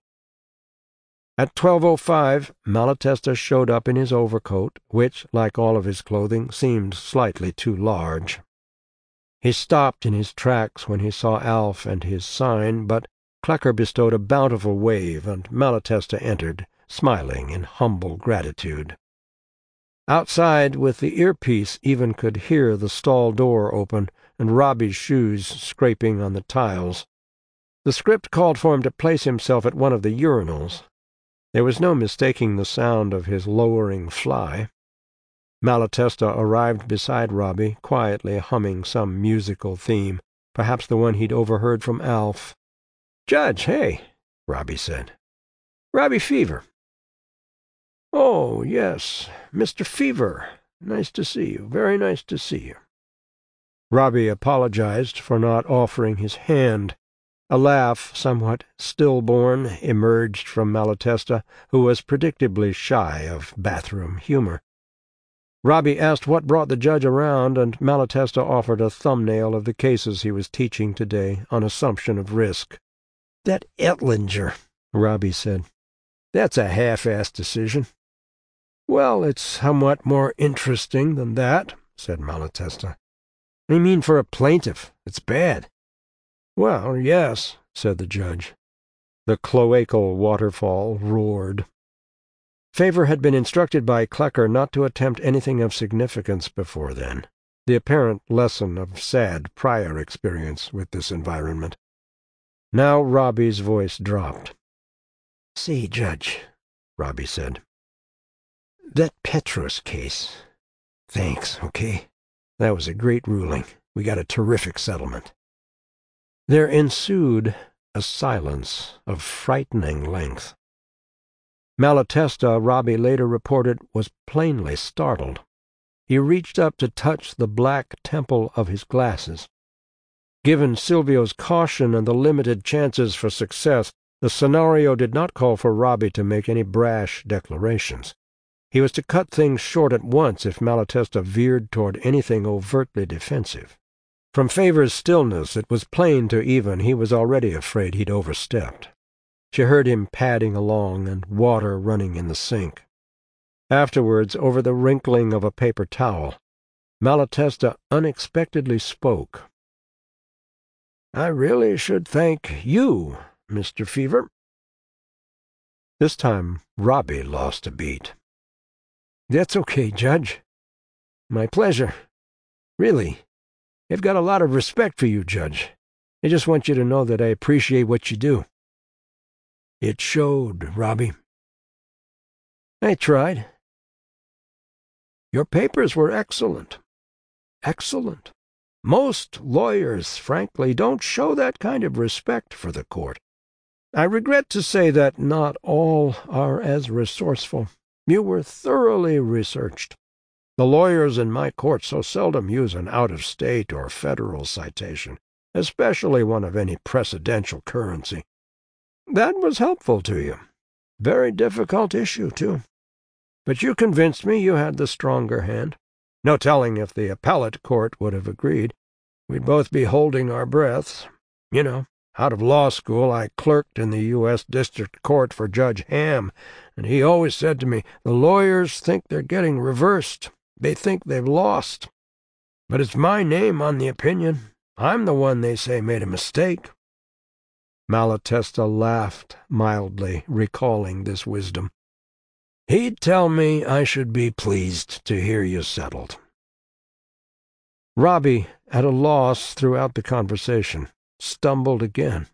At twelve oh five, Malatesta showed up in his overcoat, which, like all of his clothing, seemed slightly too large. He stopped in his tracks when he saw Alf and his sign, but Klecker bestowed a bountiful wave, and Malatesta entered, smiling in humble gratitude. Outside, with the earpiece, even could hear the stall door open and Robbie's shoes scraping on the tiles. The script called for him to place himself at one of the urinals. There was no mistaking the sound of his lowering fly. Malatesta arrived beside Robbie, quietly humming some musical theme, perhaps the one he'd overheard from Alf. "Judge, hey," Robbie said. "Robbie Fever." "Oh, yes, Mister Fever. Nice to see you. Very nice to see you." Robbie apologized for not offering his hand. A laugh, somewhat stillborn, emerged from Malatesta, who was predictably shy of bathroom humor. Robbie asked what brought the judge around, and Malatesta offered a thumbnail of the cases he was teaching today on assumption of risk. "That Ettlinger," Robbie said. "That's a half-assed decision." "Well, it's somewhat more interesting than that," said Malatesta. "I mean, for a plaintiff, it's bad." "Well, yes," said the judge. The cloacal waterfall roared. Favor had been instructed by Klecker not to attempt anything of significance before then, the apparent lesson of sad prior experience with this environment. Now Robbie's voice dropped. "Say, Judge," Robbie said, "that Petros case. Thanks, okay? That was a great ruling. We got a terrific settlement." There ensued a silence of frightening length. Malatesta, Robbie later reported, was plainly startled. He reached up to touch the black temple of his glasses. Given Silvio's caution and the limited chances for success, the scenario did not call for Robbie to make any brash declarations. He was to cut things short at once if Malatesta veered toward anything overtly defensive. From Favor's stillness, it was plain to Even he was already afraid he'd overstepped. She heard him padding along and water running in the sink. Afterwards, over the wrinkling of a paper towel, Malatesta unexpectedly spoke. "I really should thank you, Mister Fever." This time Robbie lost a beat. "That's okay, Judge. My pleasure. Really. I've got a lot of respect for you, Judge. I just want you to know that I appreciate what you do." "It showed, Robbie." "I tried." "Your papers were excellent. Excellent. Most lawyers, frankly, don't show that kind of respect for the court. I regret to say that not all are as resourceful. You were thoroughly researched. The lawyers in my court so seldom use an out-of-state or federal citation, especially one of any precedential currency. That was helpful to you. Very difficult issue, too. But you convinced me you had the stronger hand. No telling if the appellate court would have agreed. We'd both be holding our breaths. You know, out of law school I clerked in the U S District Court for Judge Ham, and he always said to me, the lawyers think they're getting reversed. They think they've lost. But it's my name on the opinion. I'm the one they say made a mistake." Malatesta laughed mildly, recalling this wisdom. He'd tell me I should be pleased to hear you settled. Robbie, at a loss throughout the conversation, stumbled again.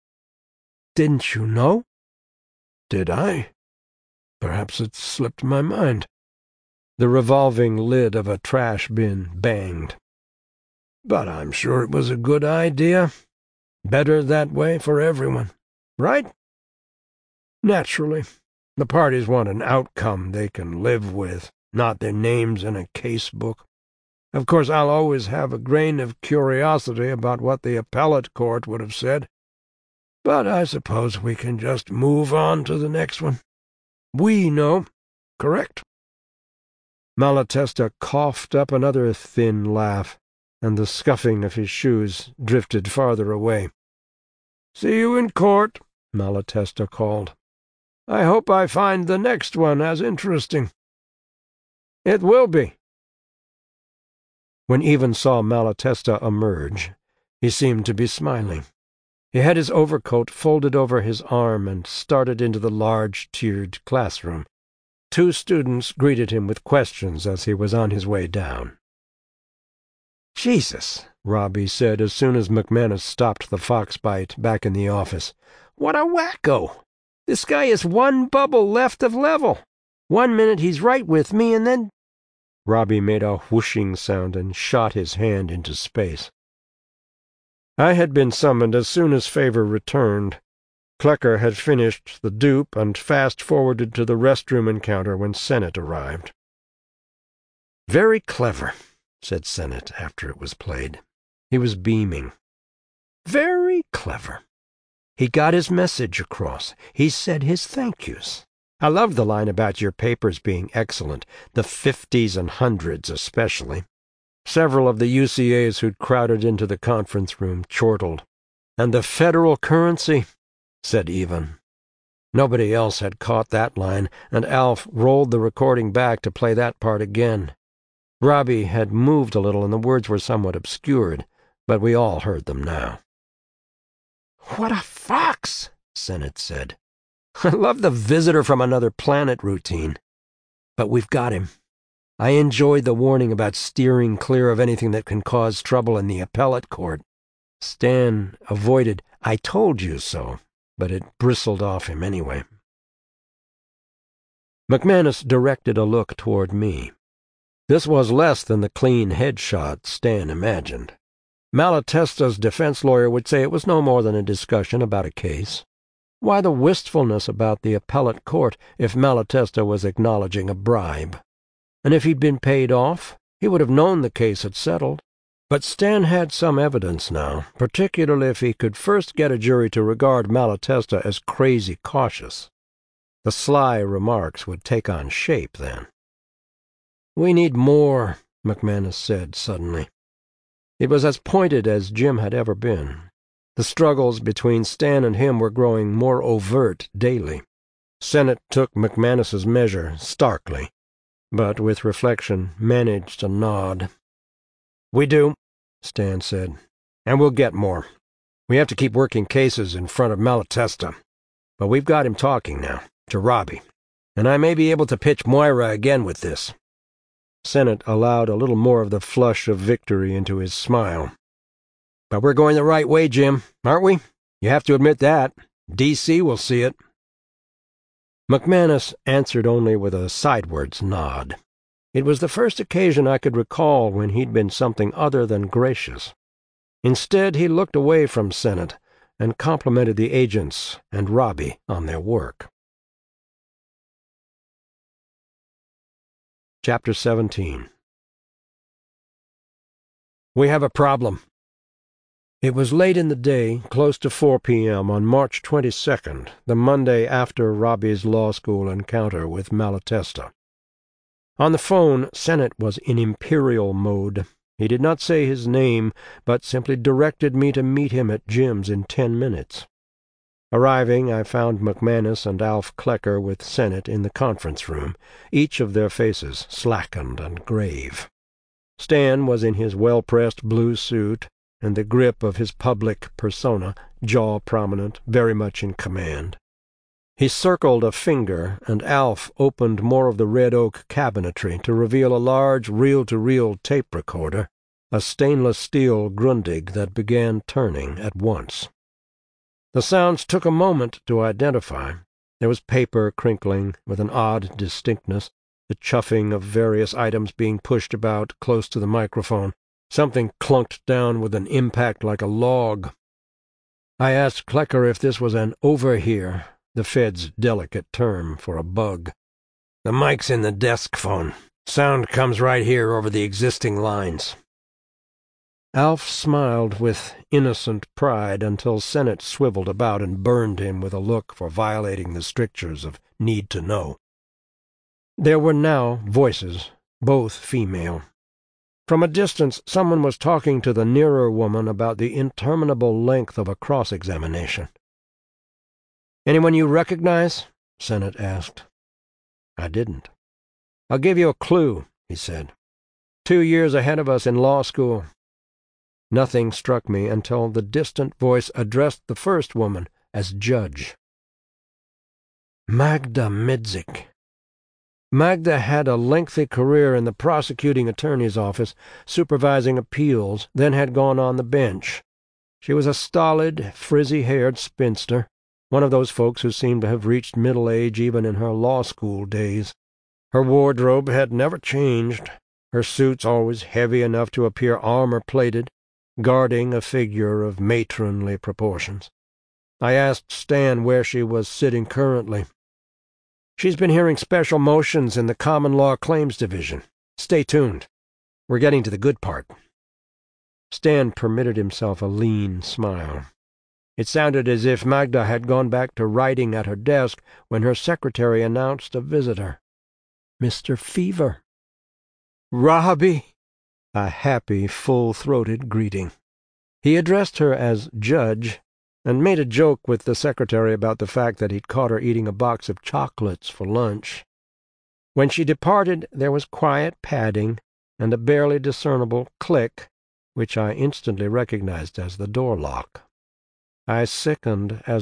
Didn't you know? Did I? Perhaps it slipped my mind. The revolving lid of a trash bin banged. But I'm sure it was a good idea. Better that way for everyone, right? Naturally, the parties want an outcome they can live with, not their names in a case book. Of course, I'll always have a grain of curiosity about what the appellate court would have said. But I suppose we can just move on to the next one. We know, correct? Malatesta coughed up another thin laugh, and the scuffing of his shoes drifted farther away. "See you in court," Malatesta called. "I hope I find the next one as interesting." "It will be." When Even saw Malatesta emerge, he seemed to be smiling. He had his overcoat folded over his arm and started into the large, tiered classroom. Two students greeted him with questions as he was on his way down. "Jesus," Robbie said as soon as McManus stopped the foxbite back in the office. "What a wacko! This guy is one bubble left of level. One minute he's right with me, and then—" Robbie made a whooshing sound and shot his hand into space. I had been summoned as soon as Favor returned. Klecker had finished the dupe and fast-forwarded to the restroom encounter when Sennett arrived. "Very clever," said Sennett after it was played. He was beaming. "Very clever. He got his message across. He said his thank yous. I loved the line about your papers being excellent, the fifties and hundreds especially." Several of the U C As who'd crowded into the conference room chortled. "And the federal currency," said Even. Nobody else had caught that line, and Alf rolled the recording back to play that part again. Robbie had moved a little, and the words were somewhat obscured, but we all heard them now. "What a fox!" Sennett said. "I love the visitor from another planet routine. But we've got him. I enjoyed the warning about steering clear of anything that can cause trouble in the appellate court. Stan avoided 'I told you so,' but it bristled off him anyway." McManus directed a look toward me. This was less than the clean headshot Stan imagined. Malatesta's defense lawyer would say it was no more than a discussion about a case. Why the wistfulness about the appellate court if Malatesta was acknowledging a bribe? And if he'd been paid off, he would have known the case had settled. But Stan had some evidence now, particularly if he could first get a jury to regard Malatesta as crazy cautious. The sly remarks would take on shape then. "We need more," McManus said suddenly. It was as pointed as Jim had ever been. The struggles between Stan and him were growing more overt daily. Sennett took McManus's measure starkly, but with reflection managed a nod. "We do," Stan said, "and we'll get more. We have to keep working cases in front of Malatesta. But we've got him talking now, to Robbie, and I may be able to pitch Moira again with this." Sennett allowed a little more of the flush of victory into his smile. "But we're going the right way, Jim, aren't we? You have to admit that. D C will see it." McManus answered only with a sidewards nod. It was the first occasion I could recall when he'd been something other than gracious. Instead, he looked away from Sennett and complimented the agents and Robbie on their work. Chapter seventeen. We have a problem. It was late in the day, close to four p m on March twenty-second, the Monday after Robbie's law school encounter with Malatesta. On the phone, Sennett was in imperial mode. He did not say his name, but simply directed me to meet him at Jim's in ten minutes. Arriving, I found McManus and Alf Klecker with Sennett in the conference room, each of their faces slackened and grave. Stan was in his well-pressed blue suit, and the grip of his public persona, jaw prominent, very much in command. He circled a finger, and Alf opened more of the red oak cabinetry to reveal a large reel-to-reel tape recorder, a stainless steel Grundig that began turning at once. The sounds took a moment to identify. There was paper crinkling with an odd distinctness, the chuffing of various items being pushed about close to the microphone. Something clunked down with an impact like a log. I asked Klecker if this was an overhear, the Fed's delicate term for a bug. The mic's in the desk phone. Sound comes right here over the existing lines. Alf smiled with innocent pride until Sennett swiveled about and burned him with a look for violating the strictures of need to know. There were now voices, both female. From a distance, someone was talking to the nearer woman about the interminable length of a cross-examination. "Anyone you recognize?" Sennett asked. I didn't. "I'll give you a clue," he said. "Two years ahead of us in law school." Nothing struck me until the distant voice addressed the first woman as judge. Magda Midzik. Magda had a lengthy career in the prosecuting attorney's office, supervising appeals, then had gone on the bench. She was a stolid, frizzy-haired spinster, one of those folks who seemed to have reached middle age even in her law school days. Her wardrobe had never changed, her suits always heavy enough to appear armor-plated, guarding a figure of matronly proportions. I asked Stan where she was sitting currently. "She's been hearing special motions in the Common Law Claims Division. Stay tuned. We're getting to the good part." Stan permitted himself a lean smile. It sounded as if Magda had gone back to writing at her desk when her secretary announced a visitor. Mister Fever. "Robbie!" A happy, full-throated greeting. He addressed her as Judge, and made a joke with the secretary about the fact that he'd caught her eating a box of chocolates for lunch. When she departed, there was quiet padding and a barely discernible click, which I instantly recognized as the door lock. I sickened as